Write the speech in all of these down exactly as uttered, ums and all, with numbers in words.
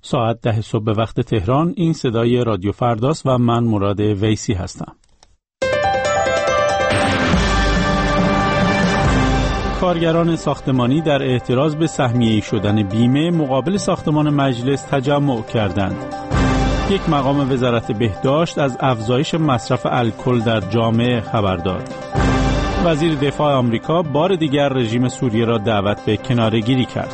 ساعت ده صبح به وقت تهران. این صدای رادیو فرداست و من مراد ویسی هستم. کارگران ساختمانی در اعتراض به سهمیه‌ای شدن بیمه مقابل ساختمان مجلس تجمع کردند. یک مقام وزارت بهداشت از افزایش مصرف الکل در جامعه خبر داد. وزیر دفاع آمریکا بار دیگر رژیم سوریه را دعوت به کناره‌گیری کرد.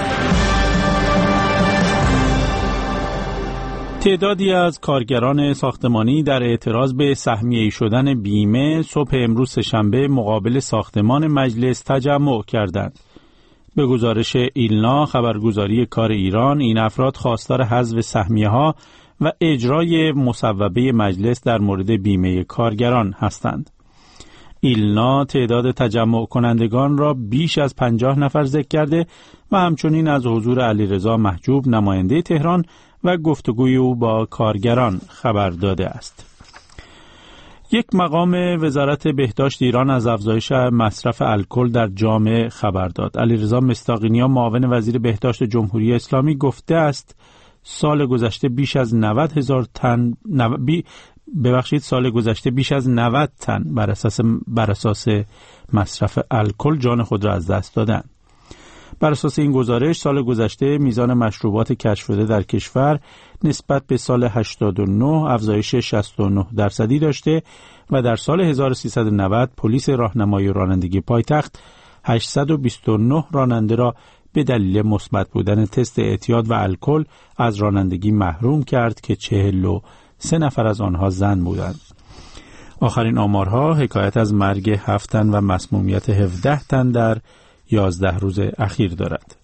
تعدادی از کارگران ساختمانی در اعتراض به سهمیه‌ای شدن بیمه صبح امروز سه‌شنبه مقابل ساختمان مجلس تجمع کردند. به گزارش ایلنا خبرگزاری کار ایران، این افراد خواستار حذف سهمیه‌ها و اجرای مصوبه مجلس در مورد بیمه کارگران هستند. ایلنا تعداد تجمع کنندگان را بیش از پنجاه نفر ذکر کرده و همچنین از حضور علیرضا محجوب نماینده تهران و گفتگوی او با کارگران خبر داده است. یک مقام وزارت بهداشت ایران از افزایش مصرف الکل در جامعه خبر داد. علیرضا مستاقی‌نیا معاون وزیر بهداشت جمهوری اسلامی گفته است سال گذشته بیش از نود هزار تن نو... بی... ببخشید سال گذشته بیش از نود تن بر اساس بر اساس مصرف الکل جان خود را از دست دادند. بر اساس این گزارش سال گذشته میزان مشروبات کشف شده در کشور نسبت به سال هشتاد و نه افزایش شصت و نه درصدی داشته و در سال هزار و سیصد و نود پلیس راهنمایی و رانندگی پایتخت هشتصد و بیست و نه راننده را به دلیل مثبت بودن تست اعتیاد و الکل از رانندگی محروم کرد که چهل و سه نفر از آنها زن بودند. آخرین آمارها حکایت از مرگ هفت تن و مسمومیت هفده تن در یازده روز اخیر دارد.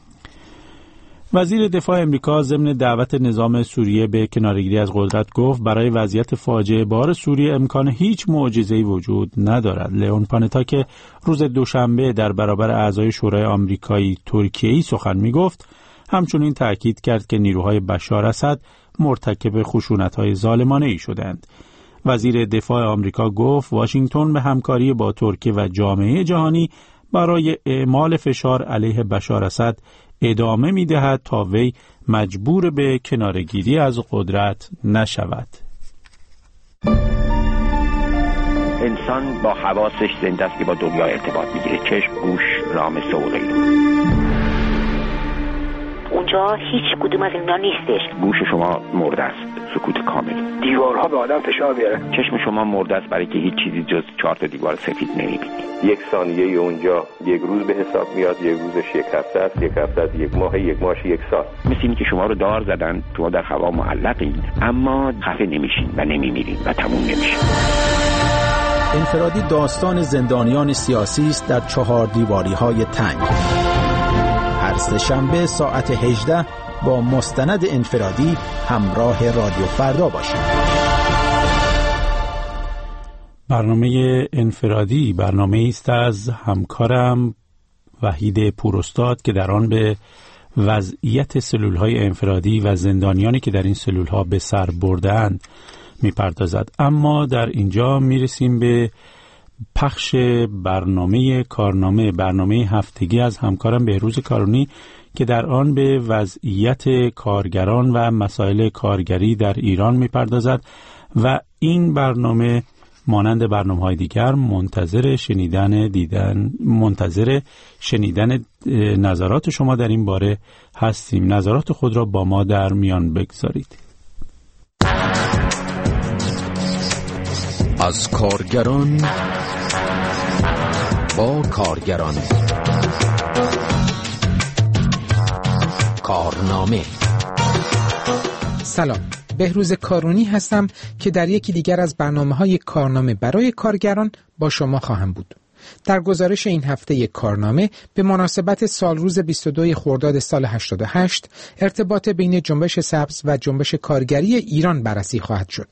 وزیر دفاع امریکا ضمن دعوت نظام سوریه به کناره‌گیری از قدرت گفت برای وضعیت فاجعه بار سوریه امکان هیچ معجزه‌ای وجود ندارد. لئون پانتا که روز دوشنبه در برابر اعضای شورای آمریکایی ترکیه‌ای سخن می‌گفت، همچنین تأکید کرد که نیروهای بشار اسد مرتکب خشونت‌های ظالمانه‌ای شدند. وزیر دفاع آمریکا گفت واشنگتن به همکاری با ترکیه و جامعه جهانی برای اعمال فشار علیه بشار اسد ادامه می‌دهد تا وی مجبور به کناره‌گیری از قدرت نشود. انسان با حواسش زنده است که با دنیا ارتباط می‌گیره. چشم، گوش، رامسه و غیره. اونجا هیچ کدوم از اینا نیستش. گوش شما مرده است، سکوت کامل. دیوارها به آدم فشار میاره. چشم شما مرده است برای که هیچ چیزی جز چهار تا دیوار سفید نمی‌بینید. یک ثانیه اونجا یک روز به حساب میاد، یک روزش یک هفته است، یک هفته است یک ماه، یک ماهش یک سال. مثل اینی که شما رو دار زدن، شما در هوا معلقین اما خفه نمیشین و نمیمیرین و تموم نمیشین. انفرادی داستان زندانیان سیاسی است در چهار دیواری‌های تنگ. هر سه‌شنبه ساعت هجده با مستند انفرادی همراه رادیو فردا باشید. برنامه انفرادی برنامه است از همکارم وحید پوراستاد که در آن به وضعیت سلول‌های انفرادی و زندانیانی که در این سلول‌ها به سر برده‌اند می‌پردازد. اما در اینجا می‌رسیم به پخش برنامه کارنامه برنامه هفتگی از همکارم بهروز کارونی که در آن به وضعیت کارگران و مسائل کارگری در ایران می‌پردازد و این برنامه مانند برنامه‌های دیگر منتظر شنیدن دیدن منتظر شنیدن نظرات شما در این باره هستیم. نظرات خود را با ما در میان بگذارید. از کارگران با کارگران کارنامه. سلام، بهروز کارونی هستم که در یکی دیگر از برنامه‌های کارنامه برای کارگران با شما خواهم بود. در گزارش این هفته کارنامه به مناسبت سالروز بیست و دو خرداد سال هشتاد و هشت ارتباط بین جنبش سبز و جنبش کارگری ایران بررسی خواهد شد.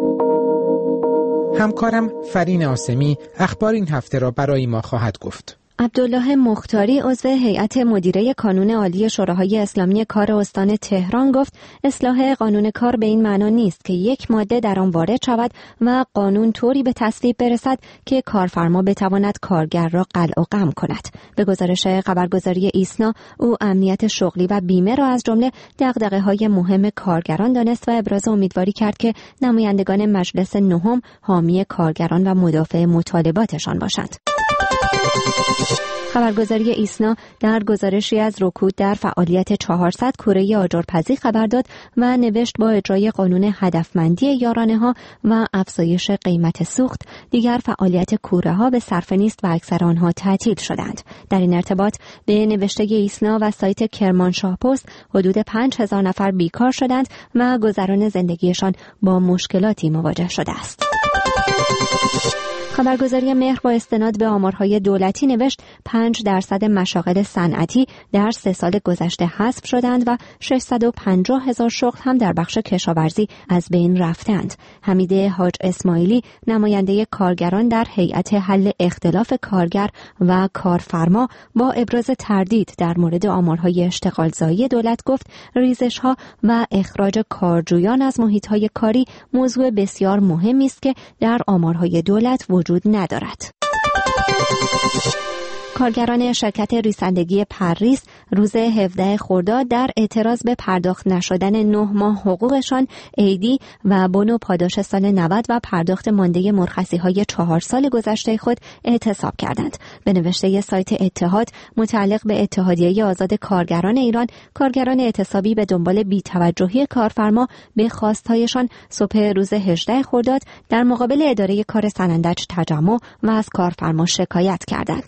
همکارم فرین آسمی اخبار این هفته را برای ما خواهد گفت. عبدالله مختاری عضو هیئت مدیره کانون عالی شوراهای اسلامی کار استان تهران گفت اصلاح قانون کار به این معنا نیست که یک ماده در آن وارد شود و قانون طوری به تصویب برسد که کارفرما بتواند کارگر را قلع و قم کند. به گزارش خبرگزاری ایسنا، او امنیت شغلی و بیمه را از جمله دغدغه‌های مهم کارگران دانست و ابراز امیدواری کرد که نمایندگان مجلس نهم حامی کارگران و مدافع مطالباتشان باشند. خبرگزاری ایسنا در گزارشی از رکود در فعالیت چهارصد کوره آجرپزی خبر داد و نوشت با اجرای قانون هدفمندی یارانه‌ها و افزایش قیمت سوخت دیگر فعالیت کوره‌ها به صرفه نیست و اکثر آنها تعطیل شدند. در این ارتباط به نوشته ایسنا و سایت کرمانشاه پست حدود پنج هزار نفر بیکار شدند و گذران زندگیشان با مشکلاتی مواجه شده است. خبرگزاری مهر با استناد به آمارهای دولتی نوشت پنج درصد مشاغل صنعتی در سه سال گذشته حذف شدند و ششصد و پنجاه هزار شغل هم در بخش کشاورزی از بین رفتند. حمیده حاج اسماعیلی نماینده کارگران در هیئت حل اختلاف کارگر و کارفرما با ابراز تردید در مورد آمارهای اشتغالزایی دولت گفت ریزش‌ها و اخراج کارجویان از محیط‌های کاری موضوع بسیار مهمی است که در آمارهای دولت وجود ندارد. کارگران شرکت ریسندگی پرریز روز هفدهم خرداد در اعتراض به پرداخت نشدن نه ماه حقوقشان عیدی و بون و پاداش سال نود و پرداخت مانده مرخصی‌های چهار سال گذشته خود اعتصاب کردند. به نوشته سایت اتحاد متعلق به اتحادیه آزاد کارگران ایران، کارگران اعتصابی به دنبال بی‌توجهی کارفرما به خواست‌هایشان صبح روز هجدهم خرداد در مقابل اداره کار سنندج تجمع و از کارفرما شکایت کردند.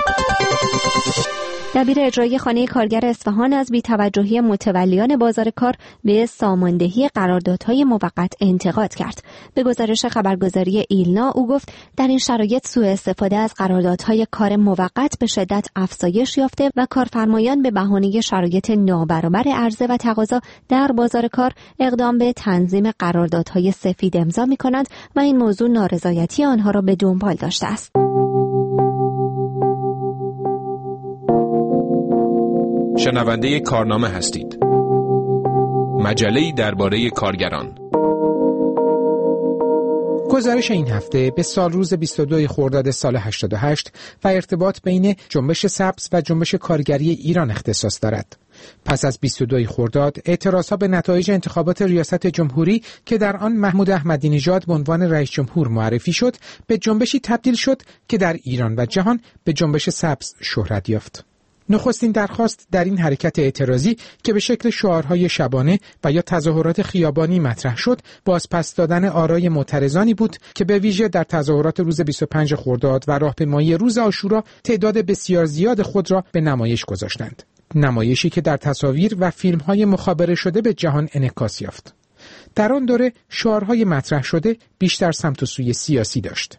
دبیر اجرایی خانه کارگر اصفهان از بی‌توجهی متولیان بازار کار به ساماندهی قراردادهای موقت انتقاد کرد. به گزارش خبرگزاری ایلنا او گفت در این شرایط سوء استفاده از قراردادهای کار موقت به شدت افزایش یافته و کارفرمایان به بهانه شرایط نابرابر عرضه و تقاضا در بازار کار اقدام به تنظیم قراردادهای سفید امضا می‌کنند و این موضوع نارضایتی آنها را به دنبال داشته است. شنونده کارنامه هستید. مجله‌ای درباره کارگران. گزارش این هفته به سال روز بیست و دوم خرداد سال هشتاد و هشت و ارتباط بین جنبش سبز و جنبش کارگری ایران اختصاص دارد. پس از بیست و دوم خرداد اعتراضها به نتایج انتخابات ریاست جمهوری که در آن محمود احمدی نژاد به عنوان رئیس جمهور معرفی شد، به جنبشی تبدیل شد که در ایران و جهان به جنبش سبز شهرت یافت. نخستین درخواست در این حرکت اعتراضی که به شکل شعارهای شبانه و یا تظاهرات خیابانی مطرح شد، بازپس دادن آرای معترضانی بود که به ویژه در تظاهرات روز بیست و پنجم خرداد و راهپیمایی روز عاشورا تعداد بسیار زیاد خود را به نمایش گذاشتند. نمایشی که در تصاویر و فیلم‌های مخابره شده به جهان انعکاس یافت. در آن دوره شعارهای مطرح شده بیشتر سمت و سوی سیاسی داشت.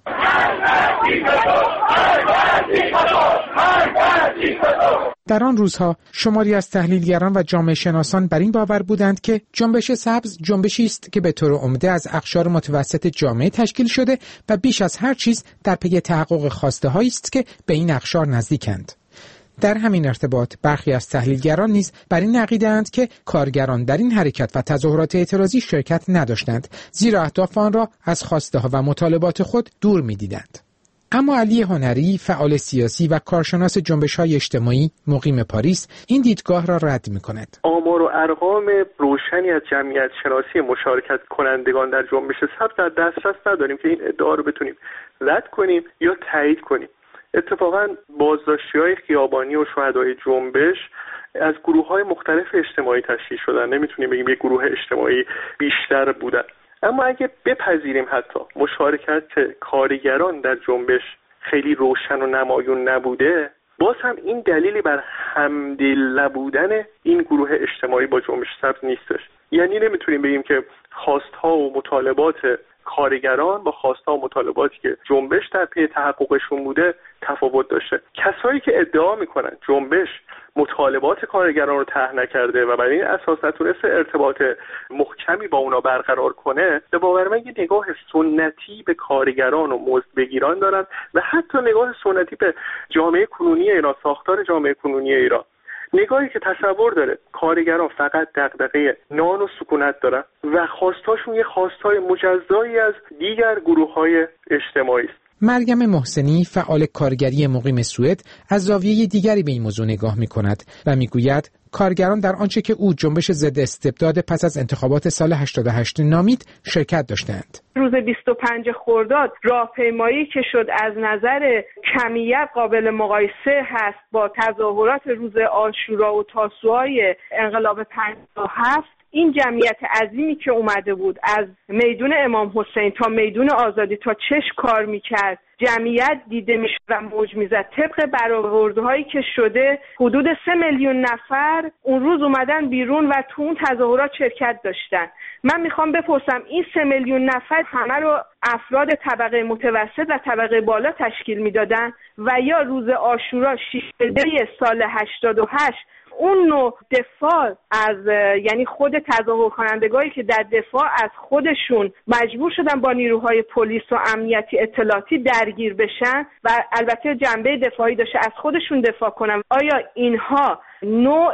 در آن روزها شماری از تحلیلگران و جامعه شناسان بر این باور بودند که جنبش سبز جنبشی است که به طور عمده از اقشار متوسط جامعه تشکیل شده و بیش از هر چیز در پی تحقق خواسته‌هایی است که به این اقشار نزدیکند. در همین ارتباط برخی از تحلیلگران نیز بر این عقیده‌اند که کارگران در این حرکت و تظاهرات اعتراضی شرکت نداشتند، زیرا اهداف آن را از خواسته‌ها و مطالبات خود دور می‌دیدند. اما علی هنری، فعال سیاسی و کارشناس جنبش‌های اجتماعی مقیم پاریس، این دیدگاه را رد می‌کند. آمار و ارقام روشنی از جمعیت شناسی مشارکت کنندگان در جنبش سبز در دسترس نداریم که این ادعا رو بتونیم رد کنیم یا تایید کنیم. اتفاقاً بازداشتی‌های خیابانی و شهدای جنبش از گروه‌های مختلف اجتماعی تشکیل شدن. نمیتونیم بگیم یک گروه اجتماعی بیشتر بودن. اما اگه بپذیریم حتی مشارکت کارگران در جنبش خیلی روشن و نمایون نبوده، باز هم این دلیلی بر همدل نبودن این گروه اجتماعی با جنبش سبز نیستش. یعنی نمیتونیم بگیم که خواستها و مطالبات کارگران با خواستها و مطالباتی که جنبش در پی تحققشون بوده تفاوت داشته. کسایی که ادعا میکنن جنبش مطالبات کارگران رو طرح نکرده و برای این اساس نتونسته ارتباط محکمی با اونا برقرار کنه، به باور من یه نگاه سنتی به کارگران و مزدبگیران دارن و حتی نگاه سنتی به جامعه کنونی ایران، ساختار جامعه کنونی ایران. نگاهی که تصور داره کارگران فقط دغدغه نان و سکونت دارن و خواستاشون یه خواستای مجزایی از دیگر گروه‌های اجتماعی است. مریم محسنی، فعال کارگری مقیم سوئد، از زاویه دیگری به این موضوع نگاه می‌کند و می‌گوید کارگران در آنچه که او جنبش ضد استبداد پس از انتخابات سال هشتاد و هشت نامید شرکت داشتند. روز بیست و پنج خرداد راهپیمایی که شد از نظر کمیت قابل مقایسه هست با تظاهرات روز عاشورا و تاسوعای انقلاب پنجاه و هفت. این جمعیت عظیمی که اومده بود از میدون امام حسین تا میدون آزادی تا چش کار میکرد، جمعیت دیده میشد و موج میزد. طبق برآوردهایی که شده حدود سه میلیون نفر اون روز اومدن بیرون و تو اون تظاهرات شرکت داشتن. من میخوام بپرسم این سه میلیون نفر همه رو افراد طبقه متوسط و طبقه بالا تشکیل میدادن و یا روز عاشورا شیشه سال هشتاد و هشت اون نوع دفاع از، یعنی خود تظاهر کنندگانی که در دفاع از خودشون مجبور شدن با نیروهای پلیس و امنیتی اطلاعاتی درگیر بشن و البته جنبه دفاعی داشته از خودشون دفاع کنن، آیا اینها نوع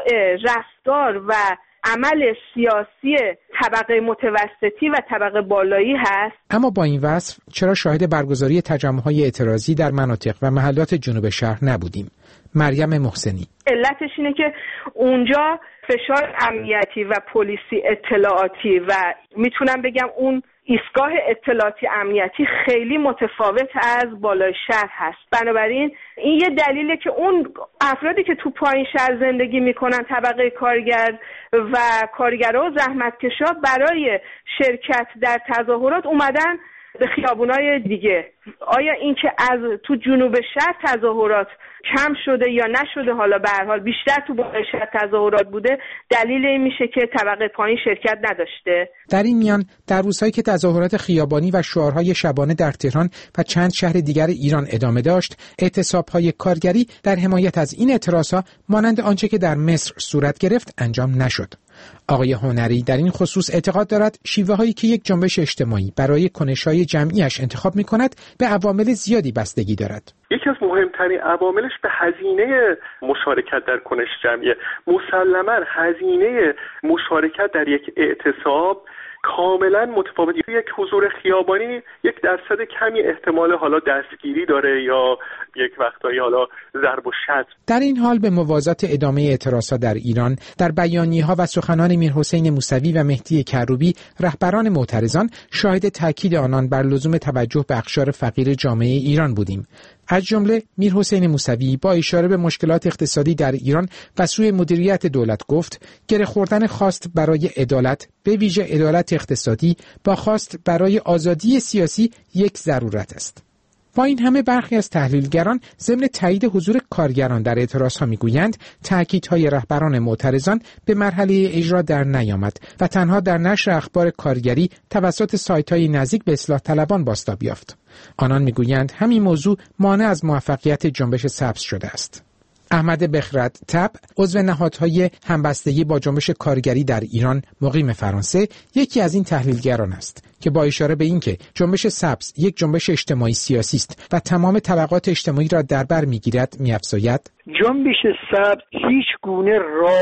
رفتار و عمل سیاسی طبقه متوسطی و طبقه بالایی هست؟ اما با این وصف چرا شاهد برگزاری تجمع‌های اعتراضی در مناطق و محلات جنوب شهر نبودیم؟ مریم محسنی: علتش اینه که اونجا فشار امنیتی و پلیسی اطلاعاتی و میتونم بگم اون ایستگاه اطلاعاتی امنیتی خیلی متفاوت از بالای شهر هست. بنابراین این یه دلیله که اون افرادی که تو پایین شهر زندگی میکنن، طبقه کارگر و کارگرها و زحمتکشا، برای شرکت در تظاهرات اومدن به خیابونای دیگه. آیا این که از تو جنوب شهر تظاهرات کم شده یا نشده، حالا به هر حال بیشتر تو بالای شهر تظاهرات بوده، دلیل این میشه که طبقه پایین شرکت نداشته؟ در این میان در روزهایی که تظاهرات خیابانی و شعارهای شبانه در تهران و چند شهر دیگر ایران ادامه داشت، اعتصاب‌های کارگری در حمایت از این اعتراضها مانند آنچه که در مصر صورت گرفت انجام نشد. آقای هنری در این خصوص اعتقاد دارد شیوه هایی که یک جنبش اجتماعی برای کنش‌های جمعیش انتخاب می‌کند به عوامل زیادی بستگی دارد. یکی از مهمترین عواملش به هزینه مشارکت در کنش جمعیه. مسلماً هزینه مشارکت در یک اعتصاب کاملا متفاوتی. یک حضور خیابانی یک درصد کمی احتمال حالا دستگیری داره یا یک وقتایی حالا ضرب و شتم. در این حال به موازات ادامه اعتراضات در ایران، در بیانیه‌ها و سخنان میرحسین موسوی و مهدی کروبی، رهبران معترضان، شاهد تاکید آنان بر لزوم توجه به اقشار فقیر جامعه ایران بودیم. از جمله میرحسین موسوی با اشاره به مشکلات اقتصادی در ایران و سوی مدیریت دولت گفت گره خوردن خواست برای عدالت، به ویژه عدالت اقتصادی، با خواست برای آزادی سیاسی یک ضرورت است. با این همه برخی از تحلیلگران ضمن تایید حضور کارگران در اعتراضها میگویند تأکیدهای رهبران معترضان به مرحله اجرا در نیامد و تنها در نشر اخبار کارگری توسط سایت‌های نزدیک به اصلاح طلبان بازتاب یافت. آنان میگویند همین موضوع مانع از موفقیت جنبش سبز شده است. احمد بخرد تب، عضو نهادهای همبستگی با جنبش کارگری در ایران مقیم فرانسه، یکی از این تحلیلگران است که با اشاره به اینکه جنبش سبز یک جنبش اجتماعی سیاسی است و تمام طبقات اجتماعی را در بر می‌گیرد، می‌افزاید جنبش سبز هیچ گونه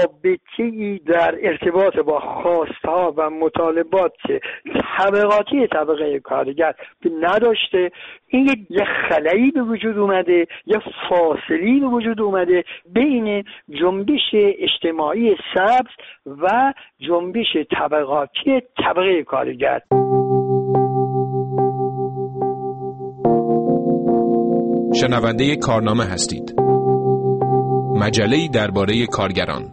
رابطه‌ای در ارتباط با خواستها و مطالبات طبقاتی طبقه کارگر نداشته. این یه خلایی به وجود اومده، یه فاصلی به وجود اومده بین جنبش اجتماعی سبز و جنبش طبقاتی طبقه کارگر. شنونده کارنامه هستید. مجله‌ای درباره کارگران.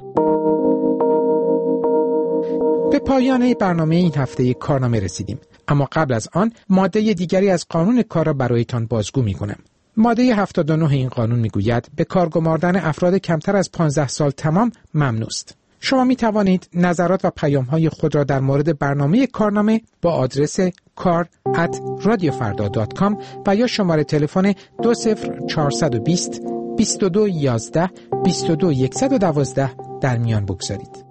به پایان برنامه این هفته کارنامه رسیدیم، اما قبل از آن ماده دیگری از قانون کار را برایتان بازگو می‌کنم. ماده هفتاد و نه این قانون می‌گوید به کار گماردن افراد کمتر از پانزده سال تمام ممنوع است. شما می توانید نظرات و پیام‌های خود را در مورد برنامه کارنامه با آدرس کار ات رادیو فردا دات کام و یا شماره تلفن دو صفر چهارصد و بیست بیست و دو یازده بیست و دو صفر یک یک دو در میان بگذارید.